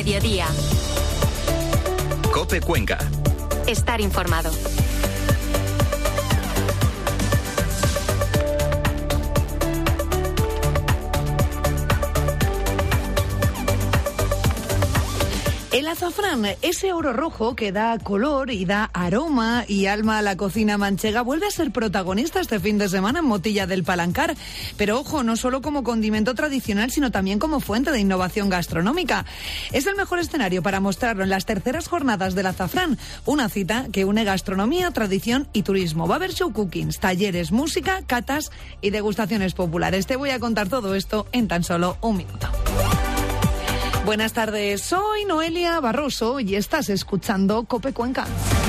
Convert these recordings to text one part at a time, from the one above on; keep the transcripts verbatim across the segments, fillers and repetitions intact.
Mediodía. COPE Cuenca. Estar informado. El azafrán, ese oro rojo que da color y da aroma y alma a la cocina manchega, vuelve a ser protagonista este fin de semana en Motilla del Palancar. Pero ojo, no solo como condimento tradicional, sino también como fuente de innovación gastronómica. Es el mejor escenario para mostrarlo en las terceras jornadas del azafrán, una cita que une gastronomía, tradición y turismo. Va a haber show cookings, talleres, música, catas y degustaciones populares. Te voy a contar todo esto en tan solo un minuto. Buenas tardes, soy Noelia Barroso y estás escuchando COPE Cuenca.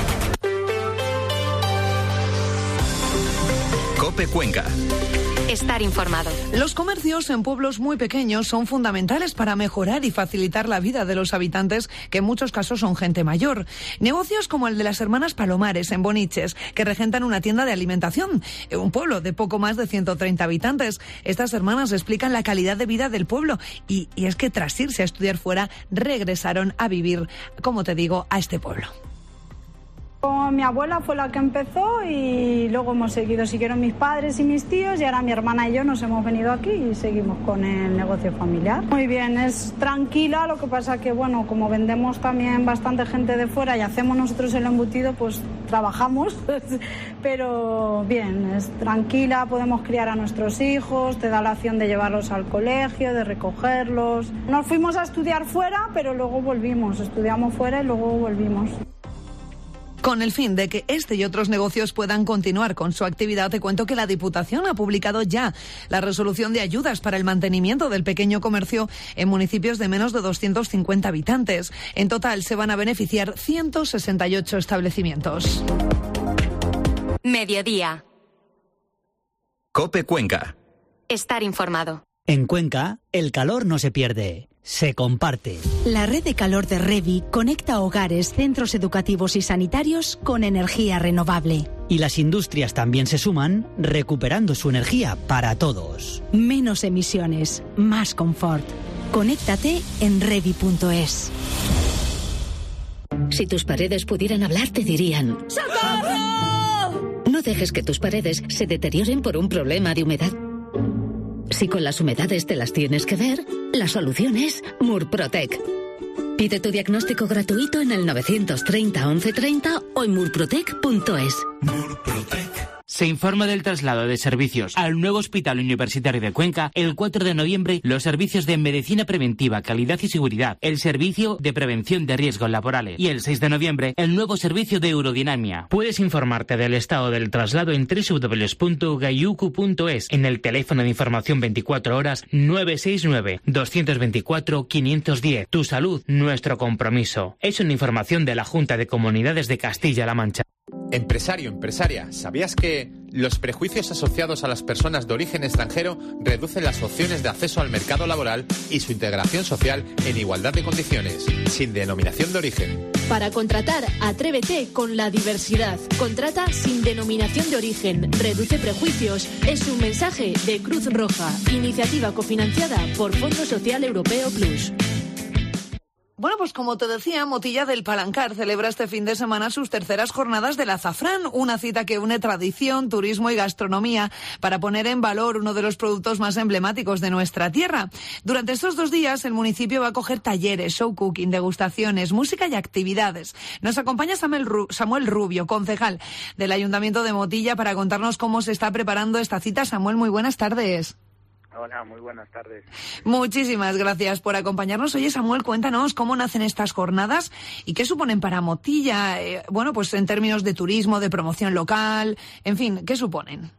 COPE Cuenca. Estar informado. Los comercios en pueblos muy pequeños son fundamentales para mejorar y facilitar la vida de los habitantes, que en muchos casos son gente mayor. Negocios como el de las hermanas Palomares en Boniches, que regentan una tienda de alimentación, en un pueblo de poco más de ciento treinta habitantes. Estas hermanas explican la calidad de vida del pueblo y, y es que tras irse a estudiar fuera, regresaron a vivir, como te digo, a este pueblo. Mi abuela fue la que empezó y luego hemos seguido, siguieron mis padres y mis tíos y ahora mi hermana y yo nos hemos venido aquí y seguimos con el negocio familiar. Muy bien, es tranquila, lo que pasa que bueno, como vendemos también bastante gente de fuera y hacemos nosotros el embutido, pues trabajamos, pero bien, es tranquila, podemos criar a nuestros hijos, te da la opción de llevarlos al colegio, de recogerlos. Nos fuimos a estudiar fuera, pero luego volvimos, estudiamos fuera y luego volvimos. Con el fin de que este y otros negocios puedan continuar con su actividad, te cuento que la Diputación ha publicado ya la resolución de ayudas para el mantenimiento del pequeño comercio en municipios de menos de doscientos cincuenta habitantes. En total se van a beneficiar ciento sesenta y ocho establecimientos. Mediodía. COPE Cuenca. Estar informado. En Cuenca, el calor no se pierde, se comparte. La red de calor de Revi conecta hogares, centros educativos y sanitarios con energía renovable. Y las industrias también se suman, recuperando su energía para todos. Menos emisiones, más confort. Conéctate en revi punto es. Si tus paredes pudieran hablar, te dirían: ¡socorro! No dejes que tus paredes se deterioren por un problema de humedad. Si con las humedades te las tienes que ver, la solución es Murprotec. Pide tu diagnóstico gratuito en el novecientos treinta once treinta o en murprotec punto es. Murprotec. Se informa del traslado de servicios al nuevo Hospital Universitario de Cuenca el cuatro de noviembre, los servicios de medicina preventiva, calidad y seguridad, el servicio de prevención de riesgos laborales y el seis de noviembre el nuevo servicio de urodinamia. Puedes informarte del estado del traslado en doble u doble u doble u punto gayucu punto es en el teléfono de información veinticuatro horas nueve seis nueve, dos dos cuatro, cinco uno cero. Tu salud, nuestro compromiso. Es una información de la Junta de Comunidades de Castilla-La Mancha. Empresario, empresaria, ¿sabías que los prejuicios asociados a las personas de origen extranjero reducen las opciones de acceso al mercado laboral y su integración social en igualdad de condiciones, sin denominación de origen? Para contratar, atrévete con la diversidad. Contrata sin denominación de origen. Reduce prejuicios. Es un mensaje de Cruz Roja, iniciativa cofinanciada por Fondo Social Europeo Plus. Bueno, pues como te decía, Motilla del Palancar celebra este fin de semana sus terceras jornadas del azafrán, una cita que une tradición, turismo y gastronomía para poner en valor uno de los productos más emblemáticos de nuestra tierra. Durante estos dos días, el municipio va a acoger talleres, show cooking, degustaciones, música y actividades. Nos acompaña Samuel, Ru- Samuel Rubio, concejal del Ayuntamiento de Motilla, para contarnos cómo se está preparando esta cita. Samuel, muy buenas tardes. Hola, muy buenas tardes. Muchísimas gracias por acompañarnos. Oye, Samuel, cuéntanos cómo nacen estas jornadas y qué suponen para Motilla, eh, bueno, pues en términos de turismo, de promoción local, en fin, ¿qué suponen?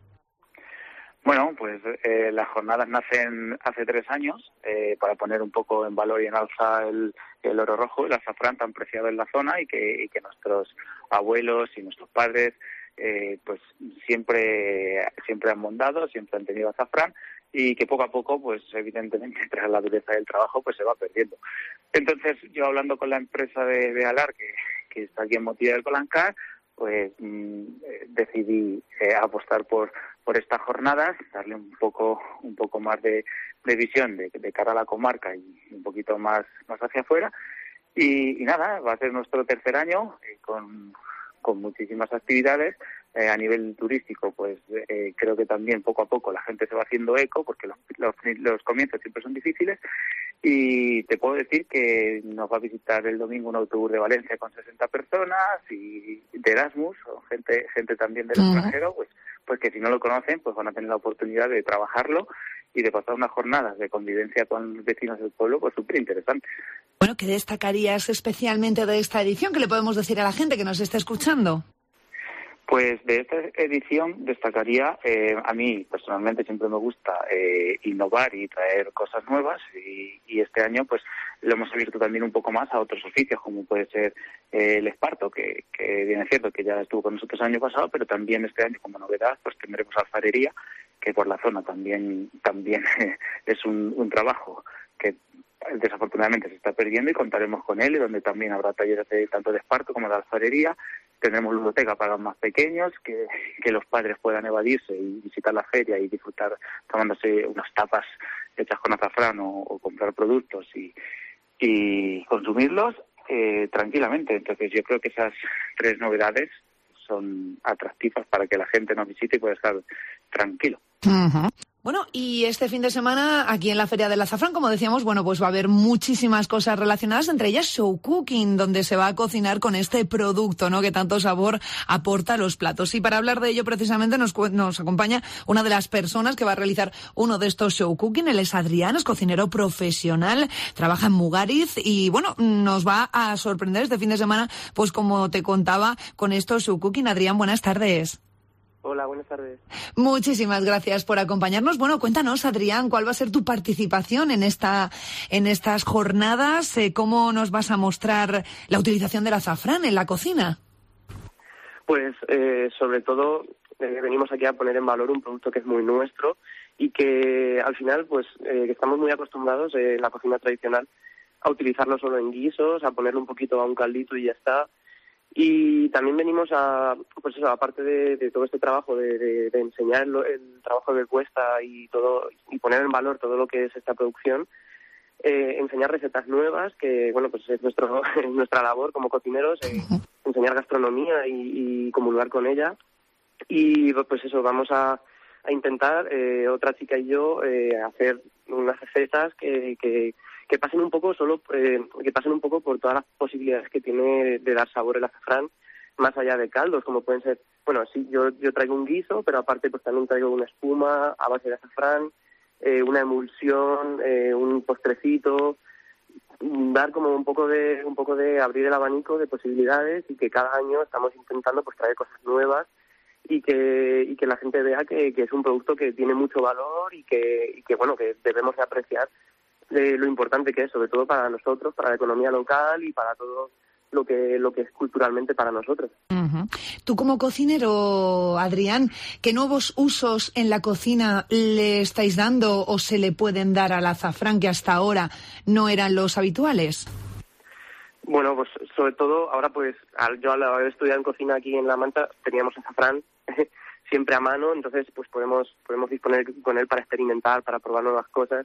Bueno, pues eh, las jornadas nacen hace tres años eh, para poner un poco en valor y en alza el, el oro rojo, el azafrán tan preciado en la zona y que, y que nuestros abuelos y nuestros padres eh, pues siempre, siempre han mondado, siempre han tenido azafrán, y que poco a poco, pues evidentemente, tras la dureza del trabajo, pues se va perdiendo. Entonces, yo hablando con la empresa de, de Alar, que, que está aquí en Motilla del Palancar, pues mmm, eh, decidí eh, apostar por por estas jornadas, darle un poco un poco más de, de visión de, de cara a la comarca y un poquito más más hacia afuera, Y, y nada, va a ser nuestro tercer año eh, con, con muchísimas actividades. Eh, a nivel turístico, pues eh, creo que también poco a poco la gente se va haciendo eco, porque los, los, los comienzos siempre son difíciles. Y te puedo decir que nos va a visitar el domingo un autobús de Valencia con sesenta personas y de Erasmus, o gente gente también del uh-huh. extranjero, pues pues que si no lo conocen, pues van a tener la oportunidad de trabajarlo y de pasar unas jornadas de convivencia con los vecinos del pueblo, pues súper interesante. Bueno, ¿qué destacarías especialmente de esta edición? ¿Qué le podemos decir a la gente que nos está escuchando? Pues de esta edición destacaría, eh, a mí personalmente siempre me gusta eh, innovar y traer cosas nuevas y, y este año pues lo hemos abierto también un poco más a otros oficios, como puede ser eh, el esparto, que, que bien es cierto que ya estuvo con nosotros el año pasado, pero también este año como novedad pues tendremos alfarería, que por la zona también también es un, un trabajo que desafortunadamente se está perdiendo y contaremos con él, y donde también habrá talleres de, tanto de esparto como de alfarería. Tendremos ludoteca para los más pequeños, que, que los padres puedan evadirse y visitar la feria y disfrutar tomándose unas tapas hechas con azafrán o, o comprar productos y, y consumirlos eh, tranquilamente. Entonces yo creo que esas tres novedades son atractivas para que la gente nos visite y pueda estar tranquilo. Uh-huh. Bueno, y este fin de semana aquí en la Feria del Azafrán, como decíamos, bueno, pues va a haber muchísimas cosas relacionadas, entre ellas show cooking, donde se va a cocinar con este producto, ¿no?, que tanto sabor aporta a los platos. Y para hablar de ello, precisamente, nos, nos acompaña una de las personas que va a realizar uno de estos show cooking. Él es Adrián, es cocinero profesional, trabaja en Mugariz y, bueno, nos va a sorprender este fin de semana, pues como te contaba, con estos show cooking. Adrián, buenas tardes. Hola, buenas tardes. Muchísimas gracias por acompañarnos. Bueno, cuéntanos, Adrián, ¿cuál va a ser tu participación en esta en estas jornadas? Eh, ¿Cómo nos vas a mostrar la utilización del azafrán en la cocina? Pues, eh, sobre todo, eh, venimos aquí a poner en valor un producto que es muy nuestro y que, al final, pues, eh, que estamos muy acostumbrados eh, en la cocina tradicional a utilizarlo solo en guisos, a ponerle un poquito a un caldito y ya está. Y también venimos a, pues eso, aparte de, de todo este trabajo de, de, de enseñar el, el trabajo que cuesta y todo y poner en valor todo lo que es esta producción, eh, enseñar recetas nuevas, que bueno, pues es nuestro nuestra labor como cocineros, eh, enseñar gastronomía y, y comulgar con ella. Y pues eso, vamos a, a intentar, eh, otra chica y yo, eh, hacer unas recetas que, que que pasen un poco solo eh, que pasen un poco por todas las posibilidades que tiene de dar sabor el azafrán, más allá de caldos, como pueden ser, bueno, sí, yo yo traigo un guiso, pero aparte pues también traigo una espuma a base de azafrán, eh, una emulsión, eh, un postrecito, dar como un poco de un poco de abrir el abanico de posibilidades, y que cada año estamos intentando pues traer cosas nuevas y que y que la gente vea que, que es un producto que tiene mucho valor y que y que bueno, que debemos de apreciar de lo importante que es, sobre todo para nosotros, para la economía local y para todo lo que lo que es culturalmente para nosotros. Uh-huh. Tú como cocinero, Adrián, ¿qué nuevos usos en la cocina le estáis dando o se le pueden dar al azafrán que hasta ahora no eran los habituales? Bueno, pues sobre todo ahora, pues al, yo al haber estudiado en cocina aquí en La Manta, teníamos azafrán siempre a mano, entonces pues podemos podemos disponer con él para experimentar, para probar nuevas cosas.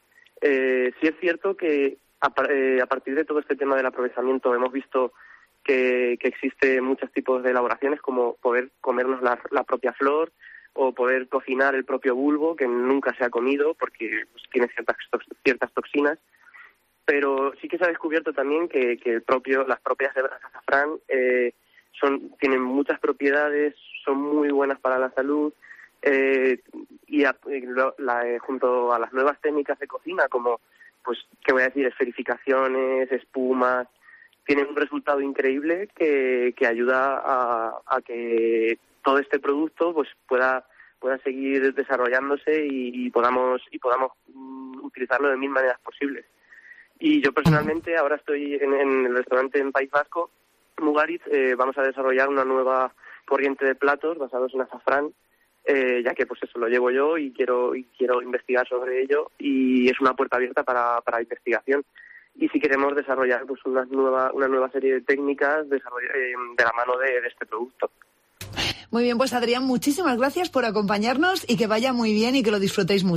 Eh, sí es cierto que a, eh, a partir de todo este tema del aprovechamiento hemos visto que, que existen muchos tipos de elaboraciones, como poder comernos la, la propia flor o poder cocinar el propio bulbo, que nunca se ha comido porque pues, tiene ciertas ciertas toxinas. Pero sí que se ha descubierto también que, que el propio las propias hebras de azafrán eh, son tienen muchas propiedades, son muy buenas para la salud. Eh, y a, la, eh, junto a las nuevas técnicas de cocina, como, pues, ¿qué voy a decir?, esferificaciones, espumas, tienen un resultado increíble que, que ayuda a, a que todo este producto pues pueda pueda seguir desarrollándose y, y podamos y podamos um, utilizarlo de mil maneras posibles. Y yo personalmente ahora estoy en, en el restaurante en País Vasco, Mugariz, eh, vamos a desarrollar una nueva corriente de platos basados en azafrán. Eh, ya que pues eso lo llevo yo y quiero y quiero investigar sobre ello, y es una puerta abierta para para investigación. Y si queremos desarrollar pues una nueva una nueva serie de técnicas de, eh, de la mano de, de este producto. Muy bien, pues Adrián, muchísimas gracias por acompañarnos y que vaya muy bien y que lo disfrutéis mucho.